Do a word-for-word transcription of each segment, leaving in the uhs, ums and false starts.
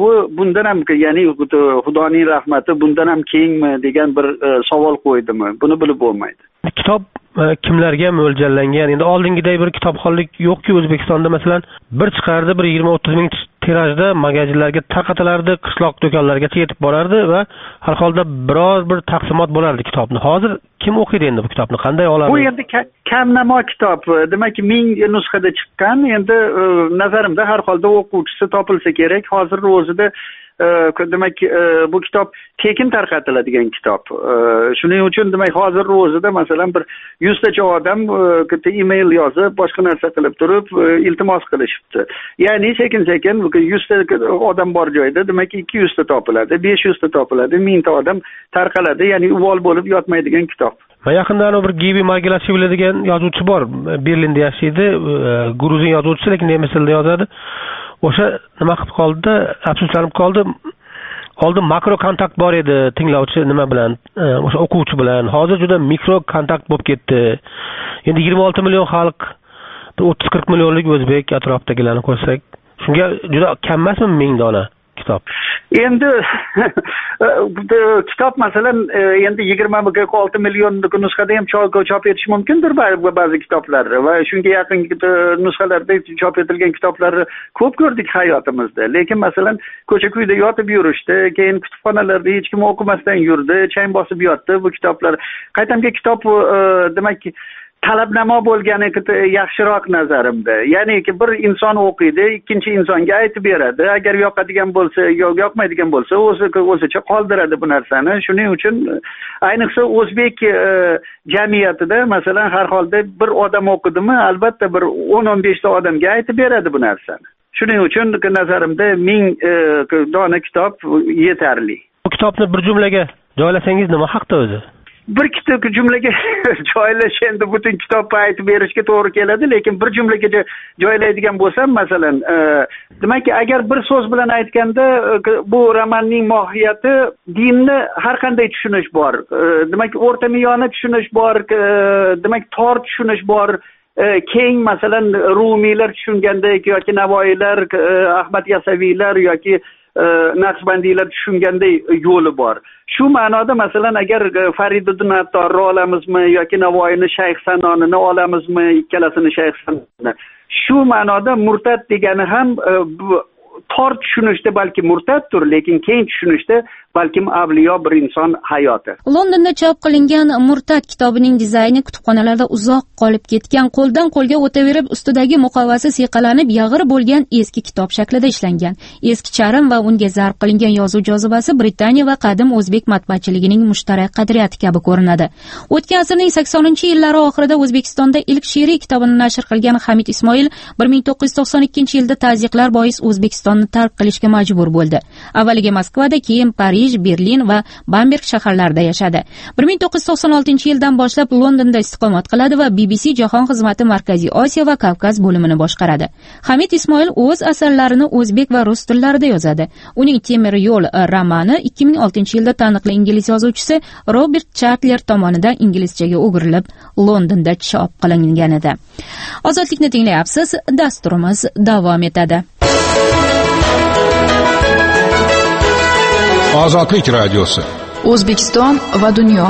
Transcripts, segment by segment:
javobi bundan ham, ya'ni Xudoning rahmati bundan ham kengmi degan bir savol qo'ydimi, buni bilib bo'lmaydi. Kitob kimlarga mo'ljallangan? Endi oldingidek bir kitobxonlik yo'qki O'zbekistonda. Masalan, bir chiqardi bir yigirma o'ttiz ming tirajda magazinlarga tarqatilardi, qishloq do'konlargacha yetib borardi va har holda biroz bir taqsimot bo'lardi kitobni. Hozir kim o'qiydi endi bu kitobni? Qanday oladi? Bu endi kamnamo kitob. Demak, ming nusxada chiqqan. Endi nazarimda har holda o'quvchisi topilsa kerak. Hozir o'zida demak bu kitob tekin tarqatiladigan kitob. Shuning uchun demak hozir o'zida masalan bir yuztacha odam bitta email yozib, boshqa narsa qilib turib iltimos qilishibdi. Ya'ni sekin-sekin yuzta odam bor joyda demak ikki yuz ta topiladi, besh yuz ta topiladi, ming ta odam tarqaladi. Ya'ni uvol bo'lib yotmaydigan kitob. Va yaqindan bir Gibi Margelashvili degan yozuvchi bor. Berlinda yashaydi, gruzin yozuvchisi, lekin nemis tilida yozadi. O'sha nima qilib qoldi? Afsuslanib qoldi. Oldin makro kontakt bor edi tinglovchi nima bilan, o'sha o'quvchi bilan. Hozir juda mikro kontakt bo'lib ketdi. Endi yigirma olti million xalq, o'ttiz qirq millionlik o'zbek atrofdagilarni ko'rsak, shunga juda kam emasmi ming dona kitob? Endi kitob masalan endi yigirma olti million nusxada ham chop etish mumkindir ba'zi kitoblar va shunga yaqin nusxalarda chop etilgan kitoblarni ko'p ko'rdik hayotimizda. Lekin masalan ko'cha-kuyda yotib yurishdi, keyin kutubxonalarda hech kim o'qimasdan yurdi, chang bosib yotdi bu kitoblar. Qaytamga kitob demak talabnamo bo'lgani yaxshiroq nazarimda. Ya'ni bir inson o'qiydi, ikkinchi insonga aytib beradi. Agar yoqadigan bo'lsa, yo'q yoqmaydigan bo'lsa, o'zi o'zicha qoldiradi bu narsani. Shuning uchun ayniqsa o'zbek jamiyatida masalan har holda bir odam o'qidimi, albatta bir o'n o'n besh ta odamga aytib beradi bu narsani. Shuning uchun nazarimda ming dona kitob yetarli. Bu kitobni bir jumlaga joylasangiz nima haqda o'zi? Bir kitob jumlaga joylash endi butun kitobni aytib berishga to'g'ri keladi, lekin bir jumlaga joylaydigan bo'lsam, masalan, demak, agar bir so'z bilan aytganda, bu romanning mohiyati dinni har qanday tushunish bor. Demak, o'rtamiyona tushunish bor, demak, tor tushunish bor. Keng masalan Rumiylar tushungandek yoki Navoiylar, Ahmad Yasaviylar yoki Naqshbandiylar tushunganday yo'li bor. Shu ma'noda masalan agar Fariduddin Attorni olamizmi yoki Navoiyni Shayx Sanonini olamizmi, ikkalasini Shayx Sanoni. Shu ma'noda murtad degani ham tor tushunishda balki murtaddir, lekin keng tushunishda balkim avliyo bir inson hayoti. Londonda chop qilingan Murtad kitobining dizayni kutubxonalarda uzoq qolib ketgan, qo'ldan qo'lga o'taverib ustidagi muqovasi siyqalanib yag'ir bo'lgan eski kitob shaklida ishlangan. Eski charm va unga zarb qilingan yozuv jozibasi Britaniya va qadim o'zbek matbuotchiligining mushtarak qadriyati kabi ko'rinadi. O'tgan asrning saksoninchi yillari oxirida O'zbekistonda ilk she'riy kitobini nashr qilgan Hamid Ismoil bir ming to'qqiz yuz to'qson ikkinchi yilda tazyiqlar bois O'zbekistonni tark qilishga majbur bo'ldi. Avvaliga Moskvada, keyin Parij, Berlin va Bamberg shaharlarida yashadi. bir ming to'qqiz yuz to'qson oltinchi yildan boshlab Londonda istiqomat qiladi va B B C Jahon xizmati Markaziy Osiyo va Kavkaz bo'limini boshqaradi. Hamid Ismoil o'z asarlarini o'zbek va rus tillarida yozadi. Uning Temir yo'l romani ikki ming oltinchi yilda taniqli ingliz yozuvchisi Robert Chartler tomonidan inglizchaga o'girilib Londonda chop qilingan edi. Ozodlikni tinglayapsiz, dasturimiz davom etadi. Ozodlik radiosi. O'zbekiston va dunyo.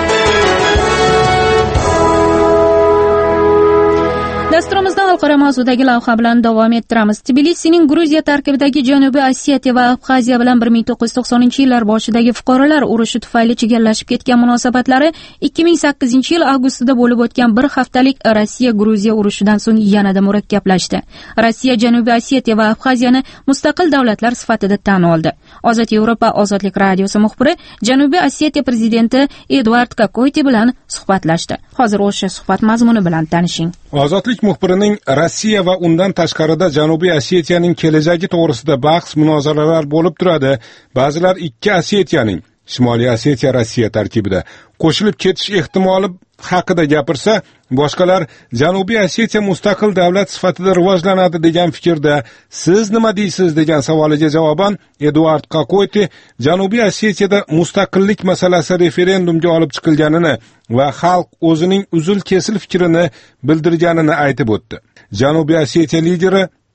Dasturimizda xalqaro mavzudagi lavha bilan davom ettiramiz. Tbilisining Gruziya tarkibidagi Janubiy Osetiya va Abxaziya bilan bir ming to'qqiz yuz to'qsoninchi yillar boshidagi fuqarolar urushi tufayli chegallashib ketgan munosabatlari ikki ming sakkizinchi yil avgustida bo'lib o'tgan bir haftalik Rossiya-Gruziya urushidan so'ng yanada murakkablashdi. Rossiya Janubiy Osetiya va Abxaziyani mustaqil davlatlar sifatida tan oldi. Ozod Yevropa ozodlik radiosi muxbiri Janubiy Osetiya prezidenti Eduard Kokoyti bilan suhbatlashdi. Hozir o'sha suhbat mazmuni bilan tanishing. Ozodlik muxbirining Rossiya va undan tashqarida Janubiy Osetiyaning kelajagi to'g'risida bahs munozaralar bo'lib turadi. Ba'zilar ikki Osetiyaning Shimoliy Osetiya Rossiya tarkibida qo'shilib ketish ehtimoli haqida gapirsa, boshqalar Janubiy Osetiya mustaqil davlat sifatida rivojlanadi degan fikrda. Siz nima deysiz degan savoliga javoban Eduard Kokoyti Janubiy Osetiyada mustaqillik masalasi referendumga olib chiqilganini va xalq o'zining uzil-kesil fikrini bildirganini aytib o'tdi. Janubiy Osetiya lideri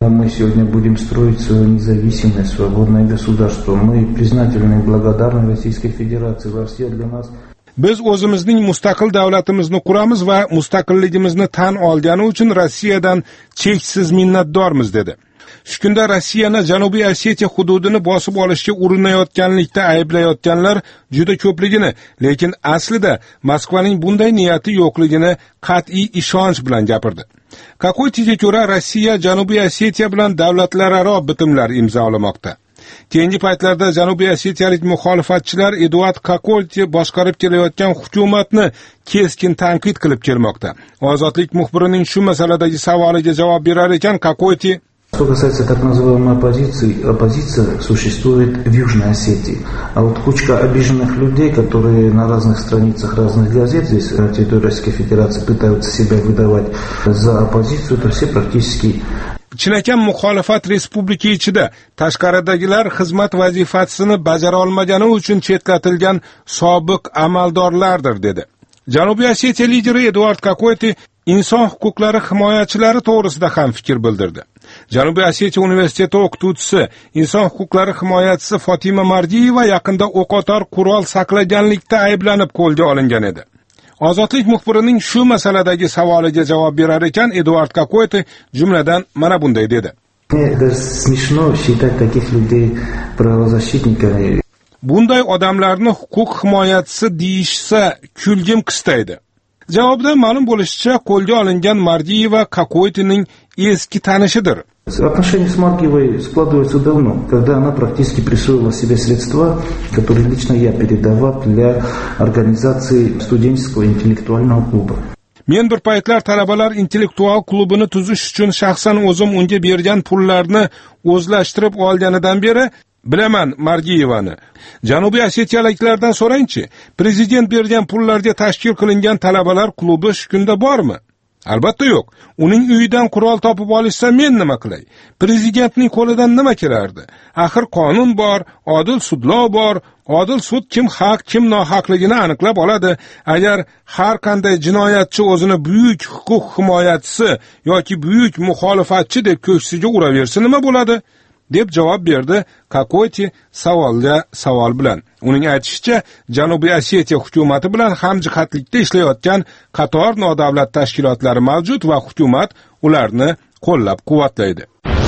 Мы сегодня будем строить свое независимое, свободное государство. Мы признательны и благодарны Российской Федерации. Россия для нас... Biz o'zimizning mustaqil davlatimizni quramiz va mustaqilligimizni tan olgani uchun Rossiyadan cheksiz minnatdormiz dedi. Shu kunda Rossiyani Janubiy Osetiya hududini bosib olishga urinayotganlikda ayblayotganlar juda ko'pligini, lekin aslida Moskvaning bunday niyati yo'qligini qat'iy ishonch bilan gapirdi. Kakoytiga ko'ra Rossiya Janubiy Osetiya bilan davlatlararo bitimlar imzolamoqda. Keyingi paytlarda Janubiy Osetiyalik muxolifatchilar Eduard Kakoyti boshqarib kelayotgan hukumatni keskin tanqid qilib kelmoqda. Ozodlik muxbirining shu masaladagi savoliga javob berar ekan Kakoyti: Что касается так называемой оппозиции, оппозиция существует в Южной Осетии. А вот кучка обиженных людей, которые на разных страницах разных газет здесь на территории Российской Федерации пытаются себя выдавать за оппозицию, это все практически... Chinakam muxolifat respublika ichida tashqaridagilar xizmat vazifasini bajara olmagani uchun chetlatilgan sobiq amaldorlardir dedi. Janubiy Osetiya lideri Eduard Kakoyti inson huquqlari himoyachilari to'g'risida ham fikr bildirdi. Janubiy Osetiya universiteti o'qituvchisi, inson huquqlari himoyachisi Fatima Mardiyeva yaqinda o'qotar qurol saqlaganlikda ayblanib qo'lga olingan edi. Ozodlik muxbirining shu masaladagi savoliga javob berar ekan Eduard Kakoyti jumladan mana bunday dedi: Это смешно считать таких людей правозащитниками. Bunday odamlarni huquq himoyachisi deyishsa kulgim qistaydi. Javobda ma'lum bo'lishicha, qo'lga olingan Mardiyeva Kakoytining eski tanishidir. Отношения с Маркиевой складываются давно, когда она практически присвоила себе средства, которые лично я передавал для организации студенческого интеллектуального клуба. Men bir paytlar talabalar intellektual klubini tuzish uchun shaxsan o'zim unga bergan pullarni o'zlashtirib olganidan beri bilaman Margiyevani. Janubiy Osetiyaliklardan so'rangchi, prezident bergan pullarga tashkil qilingan talabalar klubi shu kunda bormi? Albatta yo'q. Uning uyidan qurol topib olishsa men nima qilay? Prezidentning qo'lidan nima kelardi? Axir qonun bor, odil sudlov bor. Odil sud kim haq, kim nohaqligini aniqlab oladi. Agar har qanday jinoyatchi o'zini buyuk huquq himoyachisi yoki buyuk muxolifatchi deb ko'ksiga uraversa nima bo'ladi? deb javob berdi Kakoyti savolga savol bilan. Uning aytishicha, Janubiy Osetiya hukumati bilan hamjihatlikda ishlayotgan qator nodavlat tashkilotlari mavjud va hukumat ularni qo'llab-quvvatlaydi.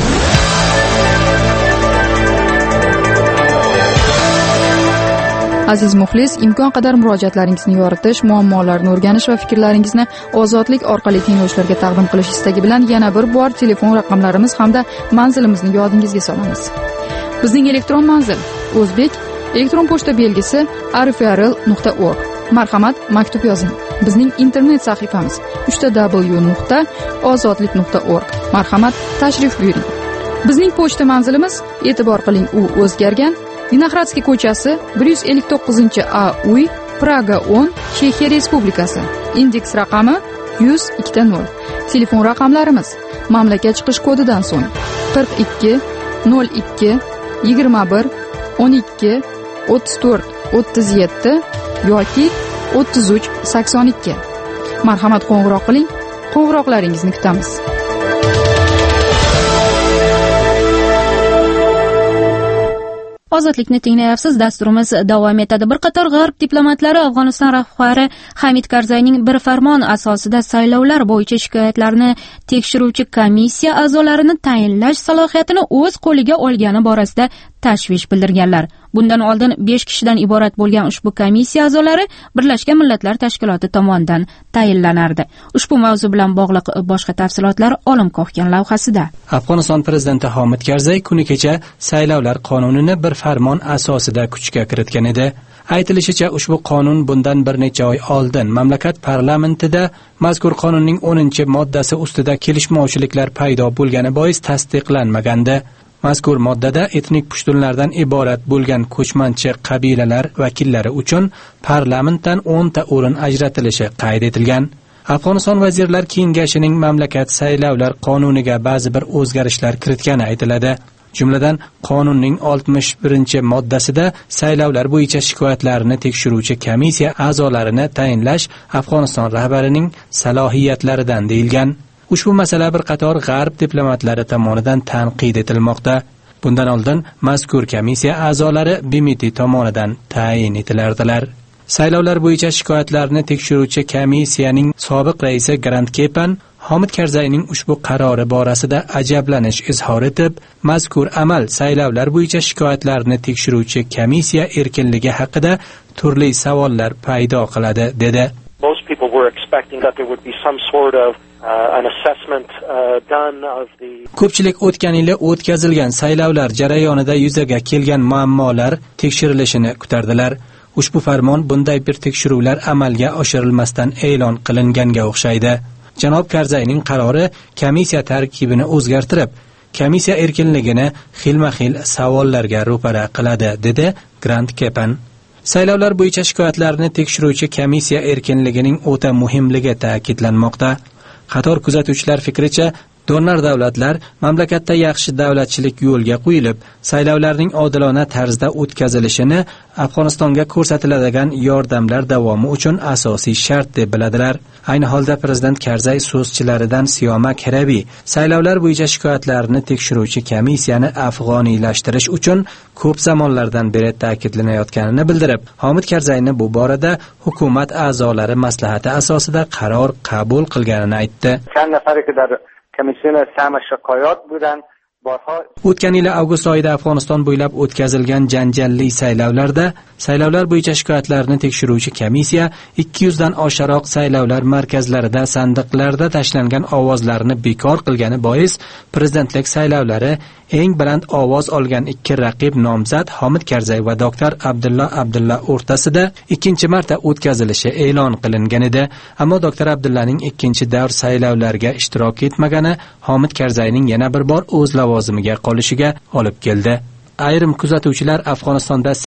Aziz muxlis, imkon qadar murojaatlaringizni yoritish, muammolarni o'rganish va fikrlaringizni ozodlik orqali tinglovchilarga taqdim qilish istagi bilan yana bir bor telefon raqamlarimiz hamda manzilimizni yodingizga solamiz. Bizning elektron manzil o'zbek, elektron pochta belgisi r f r l nuqta org. Marhamat, maktub yozing. Bizning internet sahifamiz w w w nuqta ozodlik nuqta org. Marhamat, tashrif buyuring. Bizning pochta manzilimiz, e'tibor qiling, u o'zgargan. Vinohradskiy ko'chasi bir yuz ellik to'qqizinchi A uy, Praga o'n, Chexiya Respublikasi. Indeks raqami yuz ikki nol. Telefon raqamlarimiz mamlakat chiqish kodidan so'ng qirq ikki nol ikki yigirma bir o'n ikki o'ttiz to'rt o'ttiz yetti yoki o'ttiz uch sakson ikki. Marhamat, qo'ng'iroq qiling. Qo'ng'iroqlaringizni kutamiz. Ozodlikni tinglayapsiz. Dasturimiz davom etadi. Bir qator g'arb diplomatlari Afg'oniston rahbari Hamid Karzayning bir farmon asosida saylovlar bo'yicha shikoyatlarni tekshiruvchi komissiya a'zolarini tayinlash salohiyatini o'z qo'liga olgani borasida tashvish bildirganlar. Bundan oldin besh kishidan iborat bo'lgan ushbu komissiya a'zolari Birlashgan Millatlar Tashkiloti tomonidan tayinlanardi. Ushbu mavzu bilan bog'liq boshqa tafsilotlar Olim Qo'hgan lavhasida. Afg'oniston prezidenti Hamid Karzay kuni kecha saylovlar qonunini bir farmon asosida kuchga kiritgan edi. Aytilishicha, ushbu qonun bundan bir necha oy oldin mamlakat parlamentida mazkur qonunning o'ninchi moddasi ustida kelishmovchiliklar paydo bo'lgani bois tasdiqlanmagandi. Mazkur moddada etnik pushtunlardan iborat bo'lgan ko'chmanchi qabilalar vakillari uchun parlamentdan o'nta o'rin ajratilishi qayd etilgan. Afg'oniston Vazirlar Kengashining mamlakat saylovlar qonuniga ba'zi bir o'zgarishlar kiritgani aytiladi. Jumladan, qonunning oltmish birinchi moddasida saylovlar bo'yicha shikoyatlarni tekshiruvchi komissiya a'zolarini tayinlash Afg'oniston rahbarining salohiyatlaridan deyilgan. Ushbu masala bir qator g'arb diplomatlari tomonidan tanqid etilmoqda. Bundan oldin mazkur komissiya a'zolari B M T tomonidan tayin etilardilar. Saylovlar bo'yicha shikoyatlarni tekshiruvchi komissiyaning sobiq raisi Grant Kepan Hamid Karzayning ushbu qarori borasida ajablanish izhor etib, mazkur amal saylovlar bo'yicha shikoyatlarni tekshiruvchi komissiya erkinligi haqida turli savollar paydo qiladi dedi. Most people were expecting that there would be some sort of uh, an assessment uh, done of the Ko'pchilik o'tgan yili o'tkazilgan saylovlar jarayonida yuzaga kelgan muammolar tekshirilishini kutardilar. Ushbu farmon bunday bir tekshiruvlar amalga oshirilmasdan e'lon qilinganga o'xshaydi. Janob Karzayning qarori komissiya tarkibini o'zgartirib, komissiya erkinligini xilma-xil savollarga ro'para qiladi, dedi Grant Kepan. Saylovlar bo'yicha shikoyatlarni tekshiruvchi komissiya erkinligining o'ta muhimligi ta'kidlanmoqda. Qator kuzatuvchilar fikricha, donor davlatlar mamlakatda yaxshi davlatchilik yo'lga qo'yilib, saylovlarning odilona tarzda o'tkazilishini Afg'onistonga ko'rsatiladigan yordamlar davomi uchun asosiy shart deb biladilar. Ayni holda prezident Karzay so'zchilaridan Siyomak Harabiy saylovlar bo'yicha shikoyatlarni tekshiruvchi komissiyani afg'oniylashtirish uchun ko'p zamonlardan beri ta'kidlanayotganini bildirib, Hamid Karzayni bu borada hukumat a'zolari maslahati asosida qaror qabul qilganini aytdi. O'tgan yil avgust oyida Afg'oniston bo'ylab o'tkazilgan janjalli saylovlarda saylovlar bo'yicha shikoyatlarni tekshiruvchi komissiya ikki yuz dan oshiqroq saylovlar markazlarida sandiqlarda tashlangan ovozlarni bekor qilgani bois prezidentlik saylovlari eng baland ovoz olgan ikki raqib nomzod Hamid Karzay va doktor Abdulla Abdulla o'rtasida ikkinchi marta o'tkazilishi e'lon qilingan edi. Ammo doktor Abdullaning ikkinchi davr saylovlarga ishtirok etmagani Hamid Karzayning yana bir bor o'z lavozimiga qolishiga olib keldi. Ayrim kuzatuvchilar Afg'onistonda